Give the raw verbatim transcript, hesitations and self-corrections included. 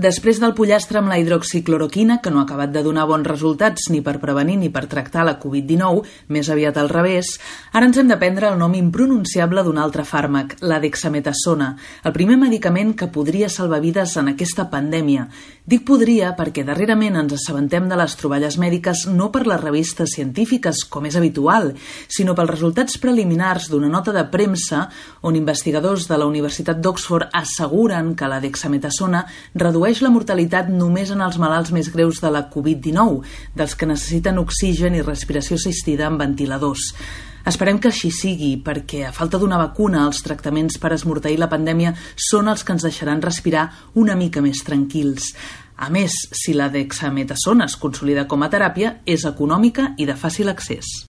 Després del pollastre amb la hidroxicloroquina, que no ha acabat de donar bons resultats ni per prevenir ni per tractar la covid dinou, més aviat al revés, ara ens hem de prendre el nom impronunciable d'un altre fàrmac, la dexametasona, el primer medicament que podria salvar vides en aquesta pandèmia. Dic podria perquè darrerament ens assabentem de les troballes mèdiques no per les revistes científiques, com és habitual, sinó pels resultats preliminars d'una nota de premsa on investigadors de la Universitat d'Oxford asseguren que la dexametasona redueix la mortalitat només en els malalts més greus de la covid dinou, dels que necessiten oxigen i respiració assistida amb ventiladors. Esperem que així sigui, perquè a falta d'una vacuna, els tractaments per esmorteir la pandèmia són els que ens deixaran respirar una mica més tranquils. A més, si la dexametasona es consolida com a teràpia, és econòmica i de fàcil accés.